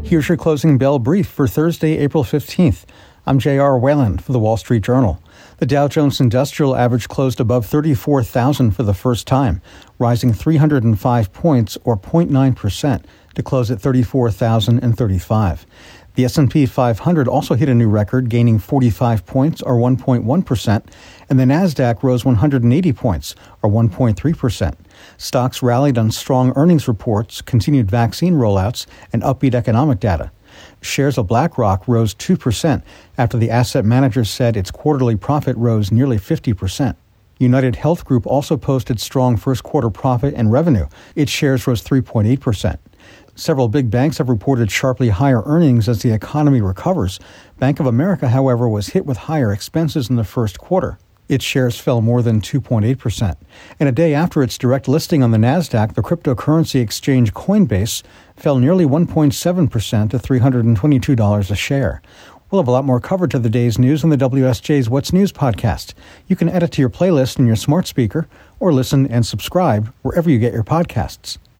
Here's your closing bell brief for Thursday, April 15th. I'm J.R. Whalen for the Wall Street Journal. The Dow Jones Industrial Average closed above 34,000 for the first time, rising 305 points or 0.9% to close at 34,035. The S&P 500 also hit a new record, gaining 45 points or 1.1%, and the Nasdaq rose 180 points or 1.3%. Stocks rallied on strong earnings reports, continued vaccine rollouts, and upbeat economic data. Shares of BlackRock rose 2% after the asset manager said its quarterly profit rose nearly 50%. United Health Group also posted strong first-quarter profit and revenue. Its shares rose 3.8%. Several big banks have reported sharply higher earnings as the economy recovers. Bank of America, however, was hit with higher expenses in the first quarter. Its shares fell more than 2.8%. And a day after its direct listing on the Nasdaq, the cryptocurrency exchange Coinbase fell nearly 1.7% to $322 a share. We'll have a lot more coverage of the day's news on the WSJ's What's News podcast. You can add it to your playlist in your smart speaker or listen and subscribe wherever you get your podcasts.